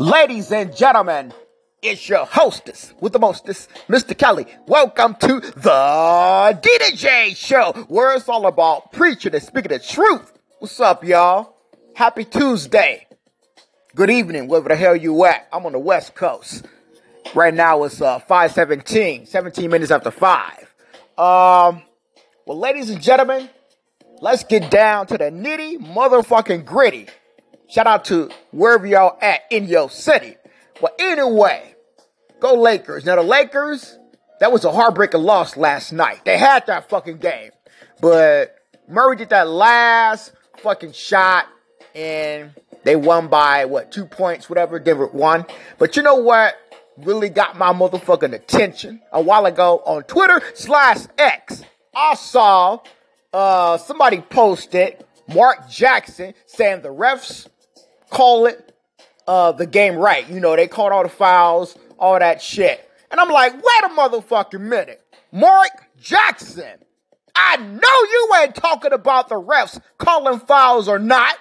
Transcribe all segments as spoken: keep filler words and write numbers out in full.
Ladies and gentlemen, it's your hostess with the mostest, Mister Kelly. Welcome to the D D J Show, where it's all about preaching and speaking the truth. What's up, y'all? Happy Tuesday. Good evening, wherever the hell you at. I'm on the West Coast. Right now it's uh, five seventeen, seventeen minutes after five. Um, well, ladies and gentlemen, let's get down to the nitty motherfucking gritty. Shout out to wherever y'all at in your city. Well, anyway, go Lakers. Now, the Lakers, that was a heartbreaking loss last night. They had that fucking game. But Murray did that last fucking shot, and they won by, what, two points, whatever. Denver won. But you know what really got my motherfucking attention? A while ago on Twitter slash X, I saw uh, somebody posted Mark Jackson saying the refs call it uh, the game right. You know, they called all the fouls, all that shit. And I'm like, wait a motherfucking minute. Mark Jackson, I know you ain't talking about the refs calling fouls or not.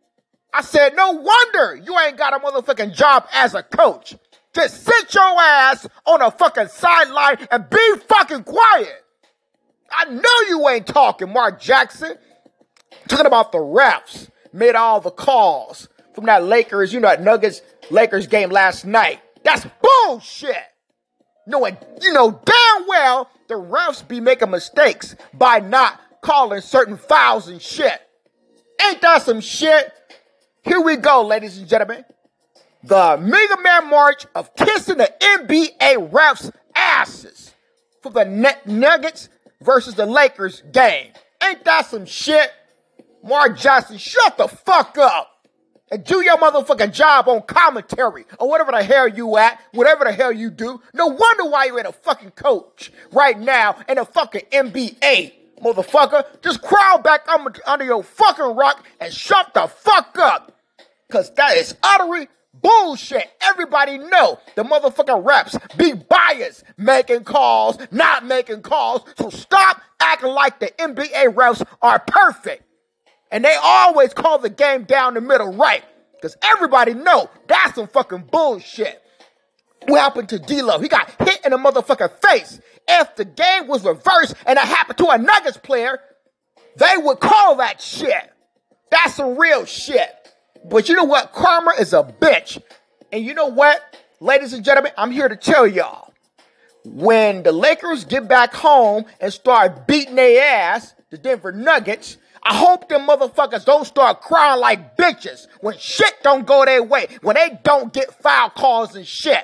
I said, no wonder you ain't got a motherfucking job as a coach. Just sit your ass on a fucking sideline and be fucking quiet. I know you ain't talking, Mark Jackson. Talking about the refs made all the calls from that Lakers, you know, that Nuggets Lakers game last night. That's bullshit. Knowing, you know damn well the refs be making mistakes by not calling certain fouls and shit. Ain't that some shit? Here we go, ladies and gentlemen. The Mega Man March of kissing the N B A refs' asses for the Nuggets versus the Lakers game. Ain't that some shit? Mark Johnson, shut the fuck up and do your motherfucking job on commentary or whatever the hell you at, whatever the hell you do. No wonder why you ain't a fucking coach right now in a fucking N B A, motherfucker. Just crawl back under, under your fucking rock and shut the fuck up. Cause that is utterly bullshit. Everybody know the motherfucking reps be biased, making calls, not making calls. So stop acting like the N B A refs are perfect. And they always call the game down the middle right. Because everybody know that's some fucking bullshit. What happened to D-Lo? He got hit in the motherfucking face. If the game was reversed and it happened to a Nuggets player, they would call that shit. That's some real shit. But you know what? Karma is a bitch. And you know what? Ladies and gentlemen, I'm here to tell y'all. When the Lakers get back home and start beating their ass, the Denver Nuggets, I hope them motherfuckers don't start crying like bitches when shit don't go their way, when they don't get foul calls and shit.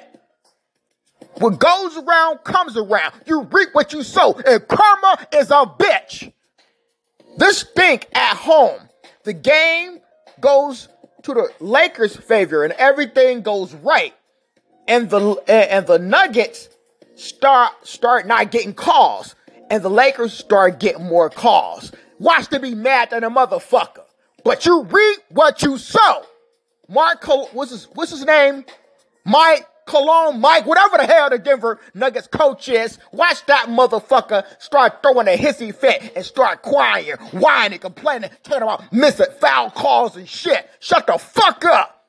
What goes around comes around. You reap what you sow, and karma is a bitch. This stink at home. The game goes to the Lakers' favor, and everything goes right. And the and the Nuggets start start not getting calls, and the Lakers start getting more calls. Watch them be mad than a motherfucker. But you reap what you sow. Mark, Col- what's his, what's his name? Mike Cologne, Mike, whatever the hell the Denver Nuggets coach is. Watch that motherfucker start throwing a hissy fit and start crying, whining, complaining, talking about missing foul calls and shit. Shut the fuck up.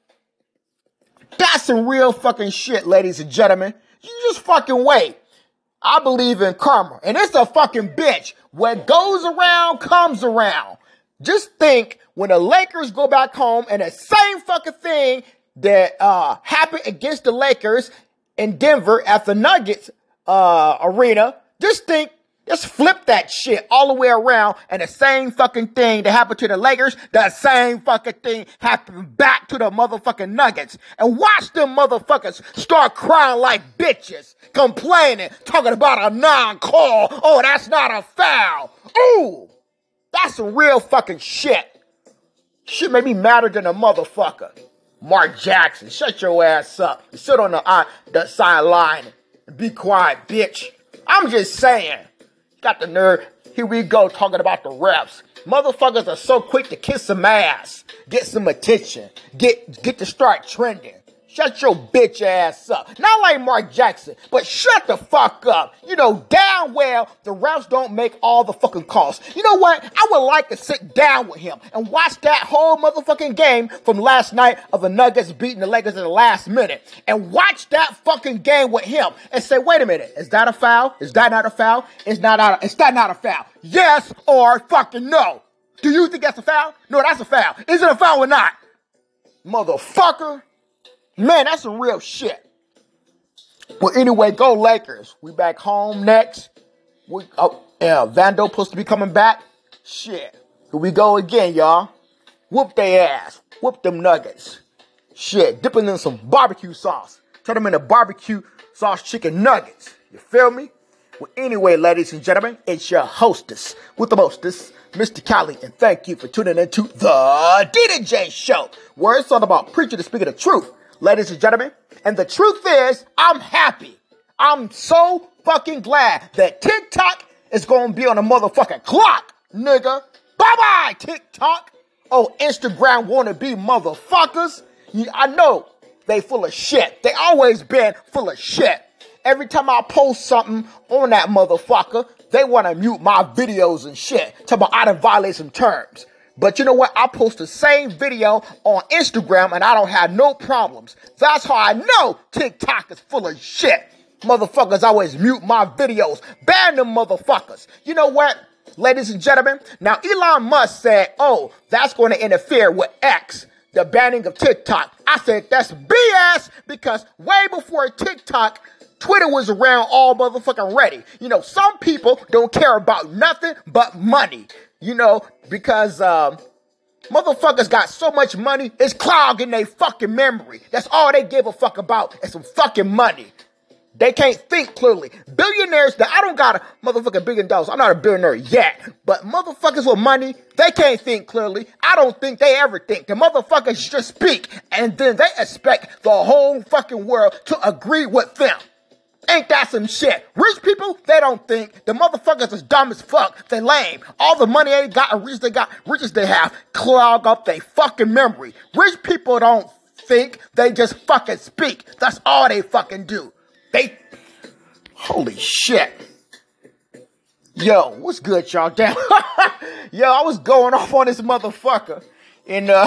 That's some real fucking shit, ladies and gentlemen. You just fucking wait. I believe in karma. And it's a fucking bitch. What goes around comes around. Just think when the Lakers go back home and the same fucking thing that uh, happened against the Lakers in Denver at the Nuggets uh, arena. Just think, just flip that shit all the way around and the same fucking thing that happened to the Lakers, the same fucking thing happened back to the motherfucking Nuggets. And watch them motherfuckers start crying like bitches, complaining, talking about a non-call. Oh, that's not a foul. Ooh, that's some real fucking shit. Shit made me madder than a motherfucker. Mark Jackson, shut your ass up. You sit on the, uh, the sideline and be quiet, bitch. I'm just saying. Got the nerve. Here we go talking about the refs. Motherfuckers are so quick to kiss some ass, get some attention, get get to start trending. Shut your bitch ass up. Not like Mark Jackson, but shut the fuck up. You know damn well the refs don't make all the fucking calls. You know what? I would like to sit down with him and watch that whole motherfucking game from last night of the Nuggets beating the Lakers in the last minute. And watch that fucking game with him and say, wait a minute, is that a foul? Is that not a foul? Is not a, is that not a foul? Yes or fucking no. Do you think that's a foul? No, that's a foul. Is it a foul or not? Motherfucker. Man, that's some real shit. Well, anyway, go Lakers. We back home next. We, oh, yeah, Vando supposed to be coming back. Shit. Here we go again, y'all. Whoop their ass. Whoop them Nuggets. Shit. Dipping in some barbecue sauce. Turn them into barbecue sauce chicken nuggets. You feel me? Well, anyway, ladies and gentlemen, it's your hostess with the mostest, Mister Cali, and thank you for tuning into the D D J Show, where it's all about preaching and speaking the truth. Ladies and gentlemen, and the truth is, I'm happy. I'm so fucking glad that TikTok is going to be on the motherfucking clock, nigga. Bye-bye, TikTok. Oh, Instagram wannabe motherfuckers. I know they full of shit. They always been full of shit. Every time I post something on that motherfucker, they want to mute my videos and shit. Talking about I done violate some terms. But you know what? I post the same video on Instagram and I don't have no problems. That's how I know TikTok is full of shit. Motherfuckers always mute my videos. Ban them motherfuckers. You know what, ladies and gentlemen? Now, Elon Musk said, oh, that's going to interfere with X, the banning of TikTok. I said, that's B S because way before TikTok, Twitter was around all motherfucking ready. You know, some people don't care about nothing but money. You know, because um, motherfuckers got so much money, it's clogging their fucking memory. That's all they give a fuck about is some fucking money. They can't think clearly. Billionaires, that I don't got a motherfucking billion dollars. I'm not a billionaire yet. But motherfuckers with money, they can't think clearly. I don't think they ever think. The motherfuckers just speak. And then they expect the whole fucking world to agree with them. Ain't that some shit? Rich people, they don't think. The motherfuckers is dumb as fuck. They lame. All the money they got and riches they got, riches they have, clog up their fucking memory. Rich people don't think. They just fucking speak. That's all they fucking do. They, holy shit. Yo, what's good, y'all? Damn. Yo, I was going off on this motherfucker. And, uh,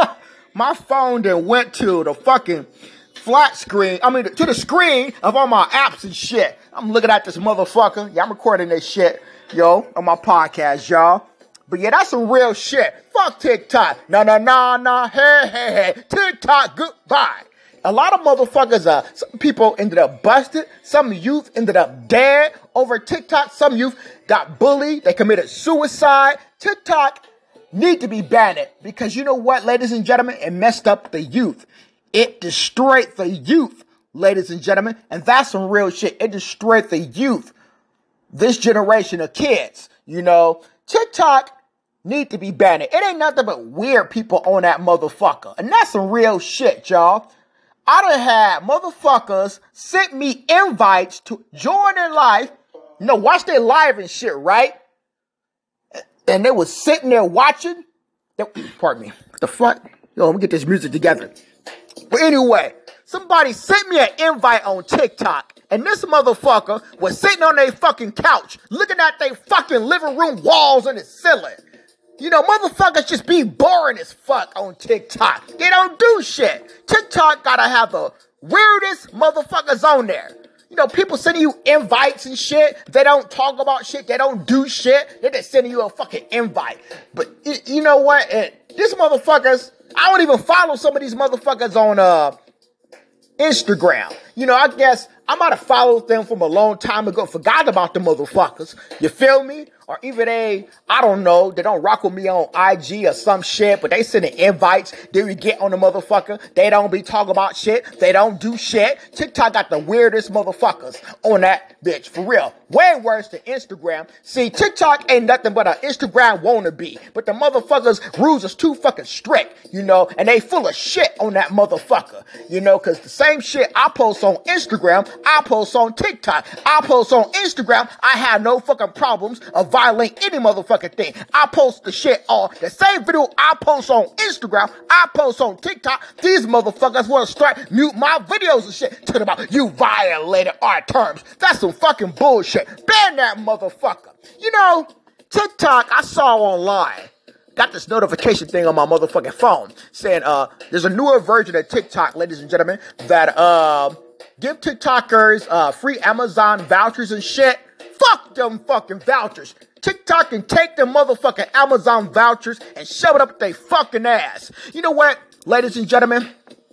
my phone then went to the fucking flat screen, I mean, to the screen of all my apps and shit. I'm looking at this motherfucker. Yeah, I'm recording this shit, yo, on my podcast, y'all. But yeah, that's some real shit. Fuck TikTok. Nah, nah, nah, nah, hey, hey, hey. TikTok, goodbye. A lot of motherfuckers, uh, some people ended up busted. Some youth ended up dead over TikTok. Some youth got bullied. They committed suicide. TikTok need to be banned because you know what, ladies and gentlemen? It messed up the youth. It destroyed the youth, ladies and gentlemen. And that's some real shit. It destroyed the youth. This generation of kids, you know. TikTok need to be banned. It ain't nothing but weird people on that motherfucker. And that's some real shit, y'all. I done had motherfuckers sent me invites to join their life. You know, watch their live and shit, right? And they was sitting there watching. They, pardon me. What the fuck? Yo, let me get this music together. But anyway, somebody sent me an invite on TikTok, and this motherfucker was sitting on their fucking couch, looking at their fucking living room walls and the ceiling. You know, motherfuckers just be boring as fuck on TikTok. They don't do shit. TikTok gotta have the weirdest motherfuckers on there. You know, people sending you invites and shit. They don't talk about shit. They don't do shit. They're just sending you a fucking invite. But you know what? These motherfuckers, I don't even follow some of these motherfuckers on uh, Instagram. You know, I guess I might have followed them from a long time ago, forgot about the motherfuckers. You feel me? Or even they, I don't know, they don't rock with me on I G or some shit, but they sending invites. Then we get on the motherfucker. They don't be talking about shit. They don't do shit. TikTok got the weirdest motherfuckers on that bitch, for real. Way worse than Instagram. See, TikTok ain't nothing but an Instagram wannabe. But the motherfuckers' rules is too fucking strict, you know, and they full of shit on that motherfucker, you know, because the same shit I post on Instagram, I post on TikTok. I post on Instagram. I have no fucking problems of violate any motherfucking thing. I post the shit on the same video I post on Instagram, I post on TikTok. These motherfuckers want to start mute my videos and shit. Talking about you violated our terms. That's some fucking bullshit. Ban that motherfucker. You know, TikTok, I saw online. Got this notification thing on my motherfucking phone saying uh there's a newer version of TikTok, ladies and gentlemen, that uh, give TikTokers uh, free Amazon vouchers and shit. Fuck them fucking vouchers. TikTok can take them motherfucking Amazon vouchers and shove it up their fucking ass. You know what, ladies and gentlemen?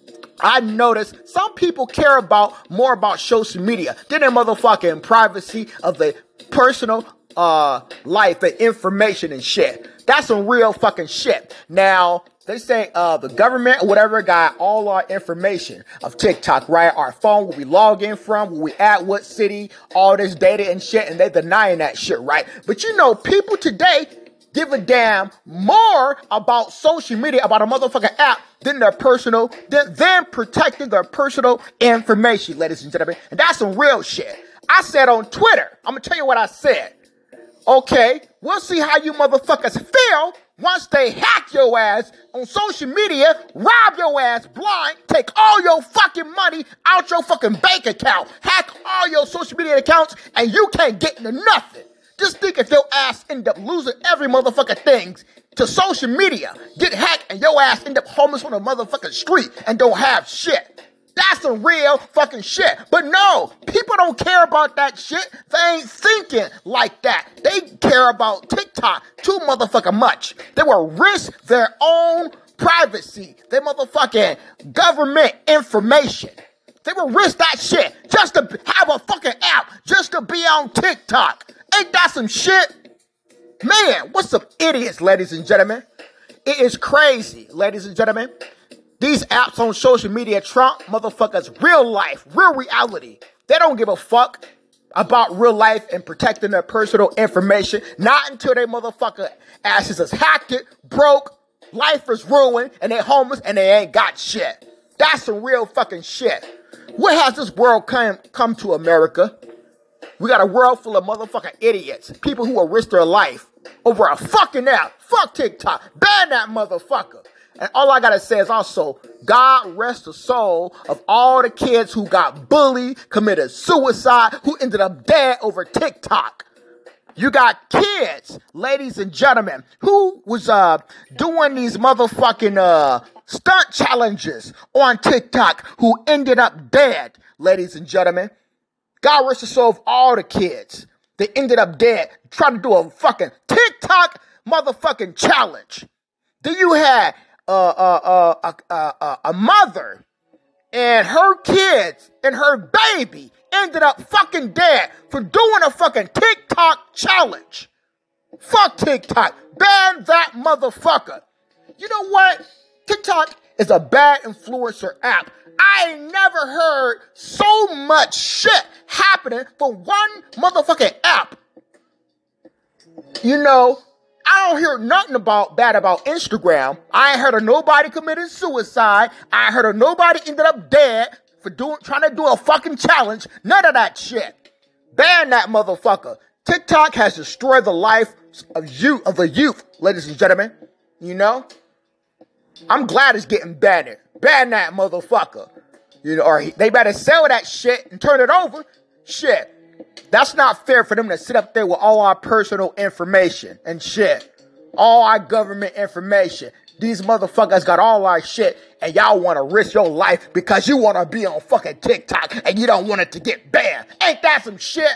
I noticed some people care about more about social media than their motherfucking privacy of their personal uh life and information and shit. That's some real fucking shit. Now, they say uh the government or whatever got all our information of TikTok, right? Our phone, where we log in from, where we at, what city, all this data and shit, and they denying that shit, right? But you know, people today give a damn more about social media, about a motherfucking app, than their personal, than them protecting their personal information, ladies and gentlemen. And that's some real shit. I said on Twitter, I'm gonna tell you what I said. Okay, we'll see how you motherfuckers feel once they hack your ass on social media, rob your ass blind, take all your fucking money out your fucking bank account, hack all your social media accounts, and you can't get into nothing. Just think if your ass end up losing every motherfucking thing to social media, get hacked, and your ass end up homeless on the motherfucking street and don't have shit. That's some real fucking shit. But no, people don't care about that shit. They ain't thinking like that. They care about TikTok too motherfucking much. They will risk their own privacy, their motherfucking government information. They will risk that shit just to have a fucking app, just to be on TikTok. Ain't that some shit? Man, what's some idiots, ladies and gentlemen? It is crazy, ladies and gentlemen. These apps on social media trump motherfuckers' real life, real reality. They don't give a fuck about real life and protecting their personal information. Not until they motherfucker asses is hacked it, broke, life is ruined, and they homeless and they ain't got shit. That's some real fucking shit. What has this world come, come to, America? We got a world full of motherfucking idiots. People who will risk their life over a fucking app. Fuck TikTok. Ban that motherfucker. And all I gotta say is also, God rest the soul of all the kids who got bullied, committed suicide, who ended up dead over TikTok. You got kids, ladies and gentlemen, who was uh doing these motherfucking uh stunt challenges on TikTok, who ended up dead, ladies and gentlemen. God rest the soul of all the kids. They ended up dead trying to do a fucking TikTok motherfucking challenge. Then you had Uh, uh, uh, uh, uh, a mother and her kids and her baby ended up fucking dead for doing a fucking TikTok challenge. Fuck TikTok. Ban that motherfucker. You know what? TikTok is a bad influencer app. I ain't never heard so much shit happening for one motherfucking app. You know, I don't hear nothing about bad about Instagram. I ain't heard of nobody committed suicide. I ain't heard of nobody ended up dead for doing trying to do a fucking challenge. None of that shit. Ban that motherfucker. TikTok has destroyed the life of youth of the youth, ladies and gentlemen. You know? I'm glad it's getting banned. Ban that motherfucker. You know, or they better sell that shit and turn it over. Shit. That's not fair for them to sit up there with all our personal information and shit. All our government information. These motherfuckers got all our shit and y'all want to risk your life because you want to be on fucking TikTok and you don't want it to get banned. Ain't that some shit?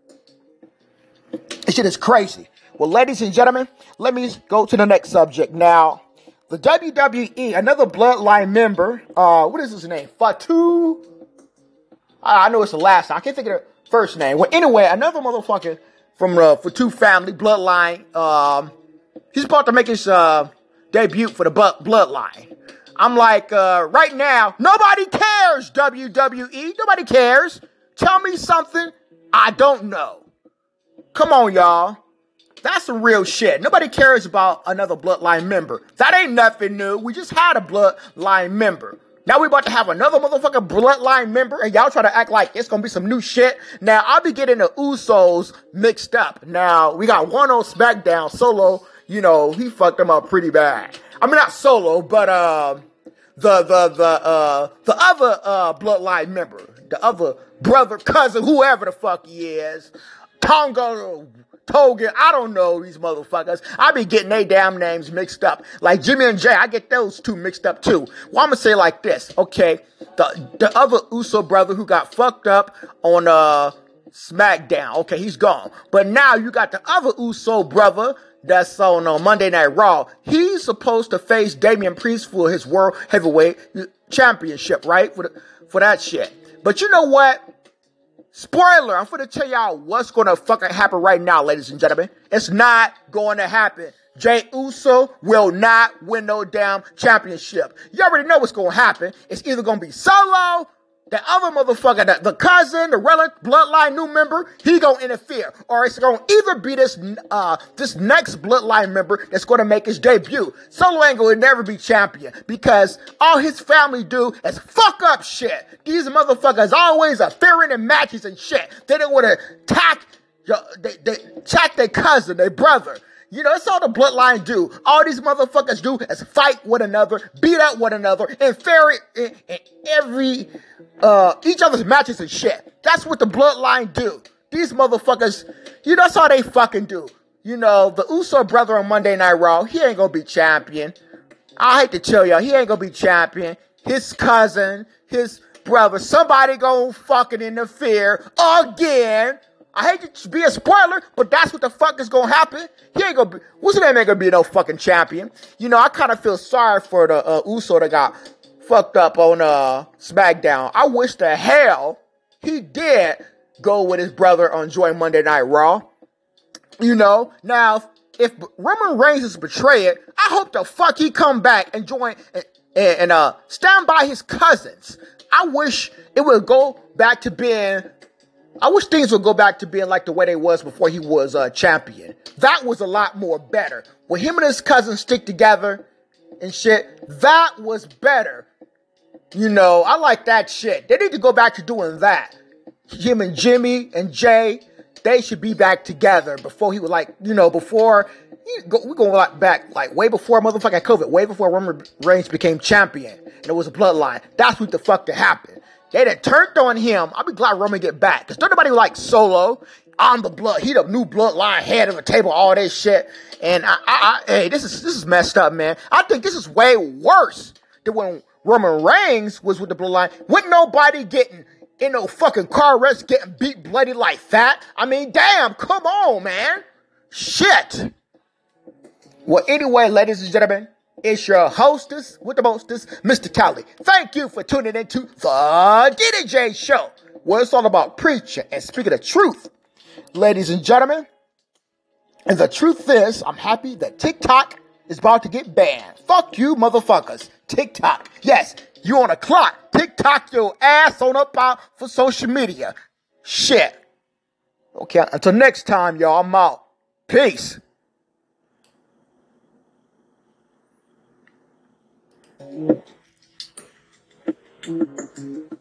This shit is crazy. Well, ladies and gentlemen, let me go to the next subject now. The W W E, another Bloodline member, uh, what is his name? Fatu? I, I know it's the last name. I can't think of the first name. Well, anyway, another motherfucker from the uh, Fatu family, Bloodline, um, he's about to make his uh, debut for the bu- Bloodline. I'm like, uh, right now, nobody cares, W W E. Nobody cares. Tell me something I don't know. Come on, y'all. That's some real shit. Nobody cares about another Bloodline member. That ain't nothing new. We just had a Bloodline member. Now we about to have another motherfucking bloodline member, and y'all try to act like it's gonna be some new shit. Now I'll be getting the Usos mixed up. Now we got one on SmackDown, Solo. You know he fucked them up pretty bad. I mean not Solo, but uh, the the the uh the other uh bloodline member, the other brother, cousin, whoever the fuck he is, Tonga. Togan, I don't know these motherfuckers. I be getting they damn names mixed up. Like Jimmy and Jay, I get those two mixed up too. Well, I'm gonna say like this, okay? The the other Uso brother who got fucked up on uh SmackDown, okay, he's gone. But now you got the other Uso brother that's on uh, Monday Night Raw. He's supposed to face Damian Priest for his World Heavyweight Championship, right? For the, for that shit. But you know what? Spoiler, I'm going to tell y'all what's going to fucking happen right now, ladies and gentlemen. It's not going to happen. Jey Uso will not win no damn championship. You already know what's going to happen. It's either going to be Solo, the other motherfucker, the, the cousin, the relic, bloodline new member, he going to interfere. Or it's going to either be this uh this next bloodline member that's going to make his debut. Solo ain't going to never be champion because all his family do is fuck up shit. These motherfuckers always interfering in matches and shit. They don't want to attack, they, they attack their cousin, their brother. You know, that's all the bloodline do. All these motherfuckers do is fight one another, beat up one another, and fair it in, in every, uh, each other's matches and shit. That's what the bloodline do. These motherfuckers, you know, that's all they fucking do. You know, the Uso brother on Monday Night Raw, he ain't gonna be champion. I hate to tell y'all, he ain't gonna be champion. His cousin, his brother, somebody gonna fucking interfere again. I hate to be a spoiler, but that's what the fuck is gonna happen. He ain't gonna be, what's his name ain't gonna be no fucking champion. You know, I kind of feel sorry for the uh, Uso that got fucked up on uh, SmackDown. I wish the hell he did go with his brother on Joy Monday Night Raw. You know, now, if Roman Reigns is betrayed, I hope the fuck he come back and join and, and uh, stand by his cousins. I wish it would go back to being, I wish things would go back to being like the way they was before he was uh, champion. That was a lot more better. When him and his cousins stick together and shit, that was better. You know, I like that shit. They need to go back to doing that. Him and Jimmy and Jay, they should be back together before he was like, you know, before, we're going like back, like way before motherfucking COVID, way before Roman Reigns became champion. And it was a bloodline. That's what the fuck that happened. They done turned on him. I'll be glad Roman get back. Because nobody like Solo. I'm the blood. He the new bloodline head of the table, all this shit. And I, I, I, hey, this is this is messed up, man. I think this is way worse than when Roman Reigns was with the bloodline. Wasn't nobody getting in no fucking car wrecks, getting beat bloody like that. I mean, damn, come on, man. Shit. Well, anyway, ladies and gentlemen, it's your hostess with the mostest, Mister Cali. Thank you for tuning into the D D J Show, where it's all about preaching and speaking the truth. Ladies and gentlemen, and the truth is, I'm happy that TikTok is about to get banned. Fuck you, motherfuckers. TikTok. Yes, you on a clock. TikTok your ass on up out for social media. Shit. Okay, until next time, y'all, I'm out. Peace. Thank you.